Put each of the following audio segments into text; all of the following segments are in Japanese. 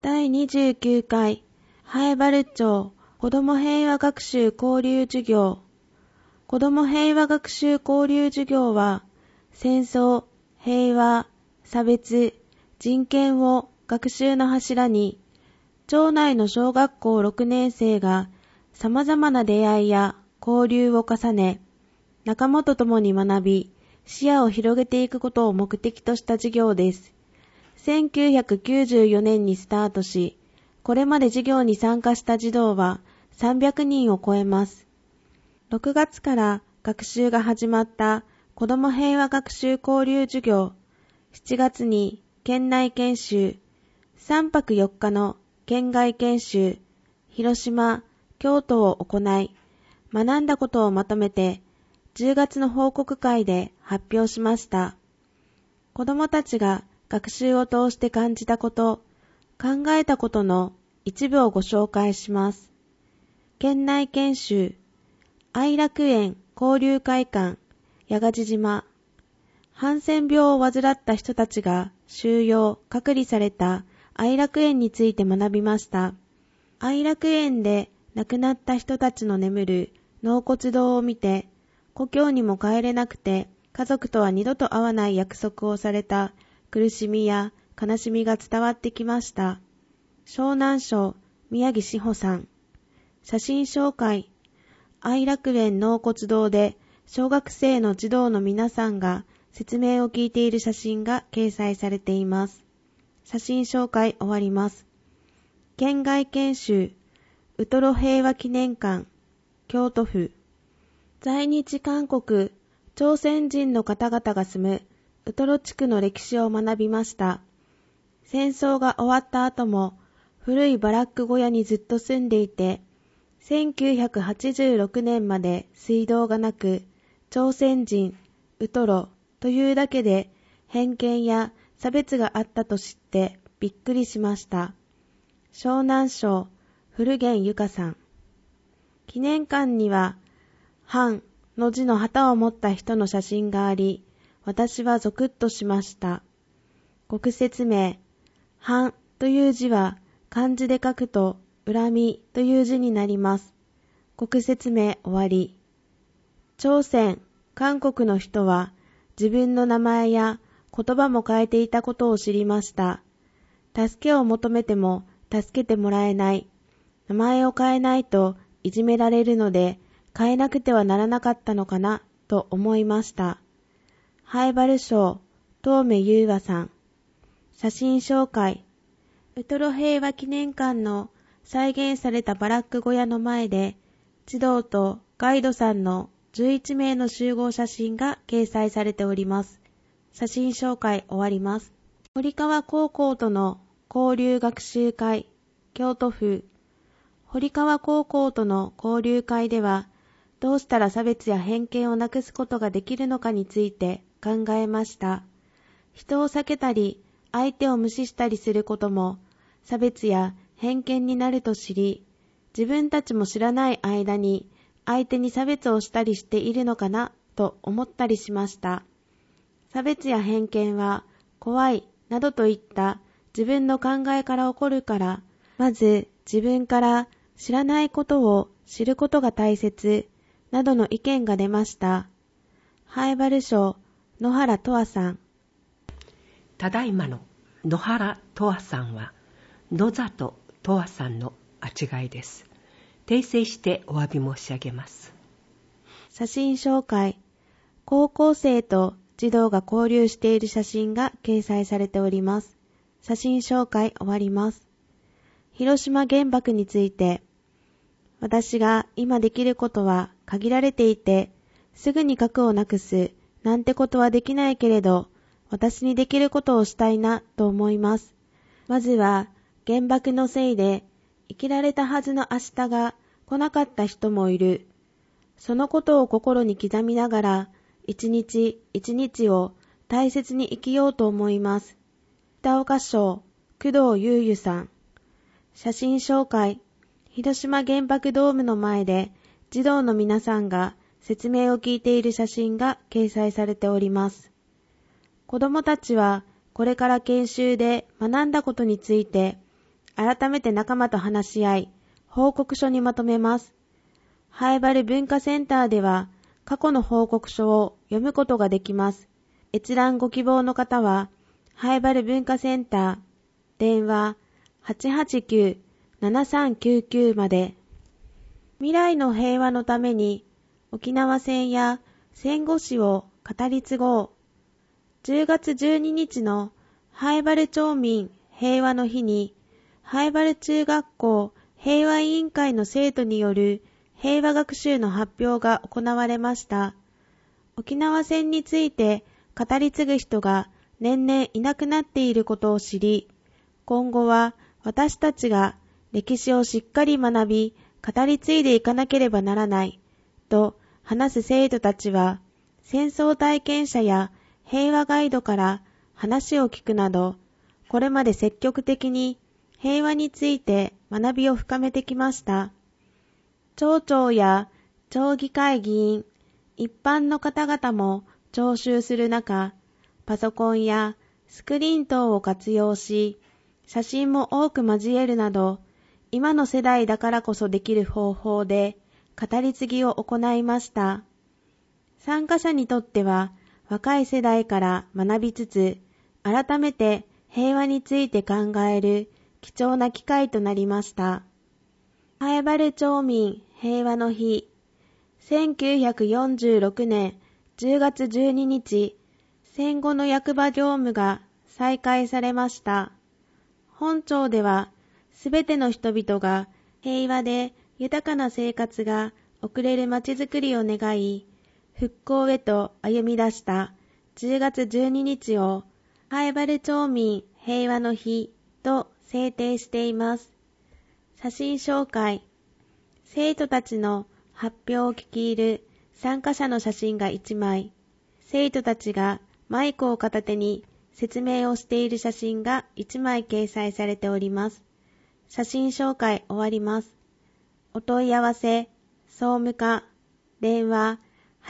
第29回南風原町子ども平和学習交流授業。子ども平和学習交流授業は、戦争、平和、差別、人権を学習の柱に、町内の小学校6年生が様々な出会いや交流を重ね、仲間と共に学び、視野を広げていくことを目的とした授業です。1994年にスタートし、これまで授業に参加した児童は300人を超えます。6月から学習が始まった子ども平和学習交流授業、7月に県内研修、3泊4日の県外研修、広島、京都を行い、学んだことをまとめて10月の報告会で発表しました。子どもたちが学習を通して感じたこと、考えたことの一部をご紹介します。県内研修、愛楽園交流会館、八ヶ地島。ハンセン病を患った人たちが収容、隔離された愛楽園について学びました。愛楽園で亡くなった人たちの眠る納骨堂を見て、故郷にも帰れなくて家族とは二度と会わない約束をされた苦しみや悲しみが伝わってきました。湘南省宮城志保さん。写真紹介。愛楽園納骨堂で小学生の児童の皆さんが説明を聞いている写真が掲載されています。写真紹介終わります。県外研修、ウトロ平和記念館、京都府。在日韓国、朝鮮人の方々が住むウトロ地区の歴史を学びました。戦争が終わった後も古いバラック小屋にずっと住んでいて、1986年まで水道がなく、朝鮮人、ウトロというだけで偏見や差別があったと知ってびっくりしました。湘南省古源ゆかさん。記念館には、反の字の旗を持った人の写真があり、私はゾクッとしました。国説明、反という字は漢字で書くと恨みという字になります。国説明終わり。朝鮮、韓国の人は自分の名前や言葉も変えていたことを知りました。助けを求めても助けてもらえない。名前を変えないといじめられるので変えなくてはならなかったのかなと思いました。南風省東目優和さん。写真紹介。ウトロ平和記念館の再現されたバラック小屋の前で、児童とガイドさんの11名の集合写真が掲載されております。写真紹介終わります。堀川高校との交流学習会、京都府。堀川高校との交流会では、どうしたら差別や偏見をなくすことができるのかについて考えました。人を避けたり、相手を無視したりすることも、差別や偏見になると知り、自分たちも知らない間に相手に差別をしたりしているのかなと思ったりしました。差別や偏見は怖いなどといった自分の考えから起こるから、まず自分から知らないことを知ることが大切などの意見が出ました。南風省野原とわさん。 ただいまの野原とわさんは野里とわさんのあ違いです。訂正してお詫び申し上げます。 写真紹介。高校生と児童が交流している写真が掲載されております。写真紹介終わります。広島原爆について、私が今できることは限られていて、すぐに核をなくすなんてことはできないけれど、私にできることをしたいなと思います。まずは原爆のせいで生きられたはずの明日が来なかった人もいる。そのことを心に刻みながら、一日一日を大切に生きようと思います。北岡省工藤優優さん。写真紹介。広島原爆ドームの前で児童の皆さんが説明を聞いている写真が掲載されております。子どもたちはこれから研修で学んだことについて改めて仲間と話し合い、報告書にまとめます。ハエバル文化センターでは、過去の報告書を読むことができます。閲覧ご希望の方は、ハエバル文化センター、電話 889-7399 まで。未来の平和のために、沖縄戦や戦後史を語り継ごう。10月12日のハエバル町民平和の日に、ハエバル中学校平和委員会の生徒による平和学習の発表が行われました。沖縄戦について語り継ぐ人が年々いなくなっていることを知り、今後は私たちが歴史をしっかり学び、語り継いでいかなければならない、と話す生徒たちは、戦争体験者や平和ガイドから話を聞くなど、これまで積極的に平和について学びを深めてきました。町長や町議会議員、一般の方々も聴衆する中、パソコンやスクリーン等を活用し、写真も多く交えるなど、今の世代だからこそできる方法で語り継ぎを行いました。参加者にとっては若い世代から学びつつ、改めて平和について考える貴重な機会となりました。ハエバル町民平和の日、1946年10月12日、戦後の役場業務が再開されました。本町では、すべての人々が平和で豊かな生活が送れるまちづくりを願い、復興へと歩み出した10月12日をハエバル町民平和の日と制定しています。写真紹介。生徒たちの発表を聞き入る参加者の写真が1枚、生徒たちがマイクを片手に説明をしている写真が1枚掲載されております。写真紹介終わります。お問い合わせ、総務課、電話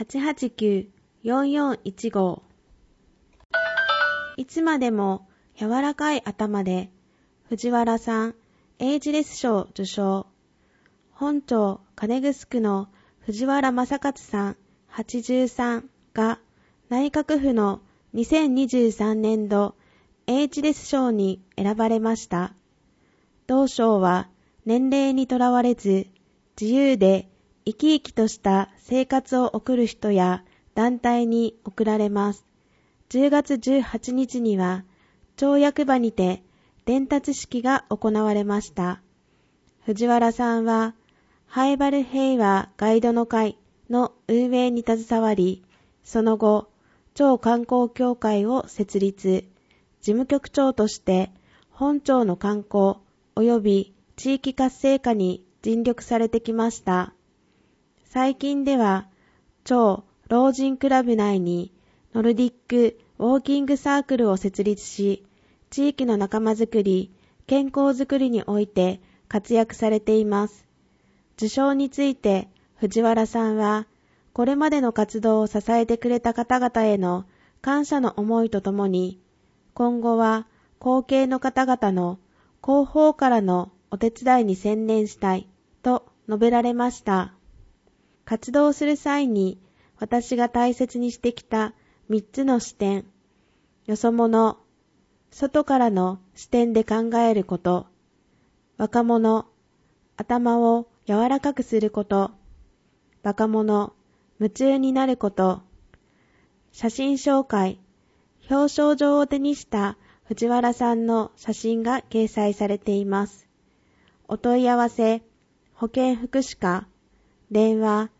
889-4415。いつまでも柔らかい頭で、藤原さん、エイジレス賞受賞。本町金城区の藤原正勝さん83が内閣府の2023年度エイジレス賞に選ばれました。同賞は年齢にとらわれず自由で生き生きとした生活を送る人や団体に贈られます。10月18日には町役場にて伝達式が行われました。藤原さんはハエバル平和ガイドの会の運営に携わり、その後、町観光協会を設立、事務局長として本町の観光及び地域活性化に尽力されてきました。最近では、町老人クラブ内にノルディックウォーキングサークルを設立し、地域の仲間づくり、健康づくりにおいて活躍されています。受賞について藤原さんは、これまでの活動を支えてくれた方々への感謝の思いとともに、今後は後継の方々の広報からのお手伝いに専念したいと述べられました。活動する際に私が大切にしてきた3つの視点、よそ者、外からの視点で考えること、若者、頭を柔らかくすること、バカ者、夢中になること、写真紹介、表彰状を手にした藤原さんの写真が掲載されています。お問い合わせ、保健福祉課、電話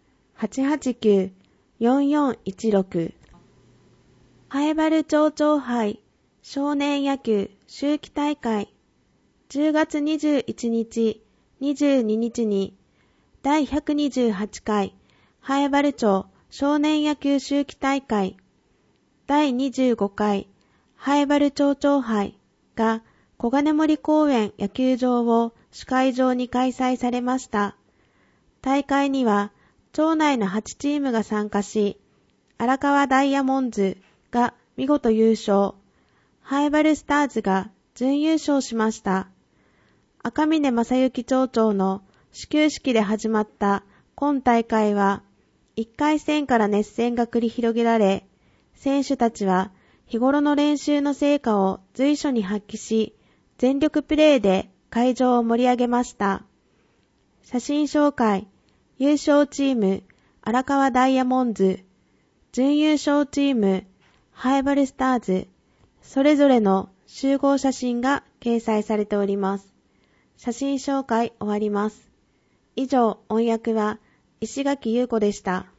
889-4416。ハエバル町長杯少年野球秋季大会、10月21日、22日に第128回ハエバル町少年野球秋季大会第25回ハエバル町長杯が小金森公園野球場を主会場に開催されました。大会には町内の8チームが参加し、荒川ダイヤモンズが見事優勝、ハエバルスターズが準優勝しました。 赤嶺正幸町長の始球式で始まった今大会は、1回戦から熱戦が繰り広げられ、選手たちは日頃の練習の成果を随所に発揮し、全力プレーで会場を盛り上げました。写真紹介、優勝チーム、荒川ダイヤモンズ、準優勝チーム、ハイバルスターズ、それぞれの集合写真が掲載されております。写真紹介終わります。以上、音訳は石垣優子でした。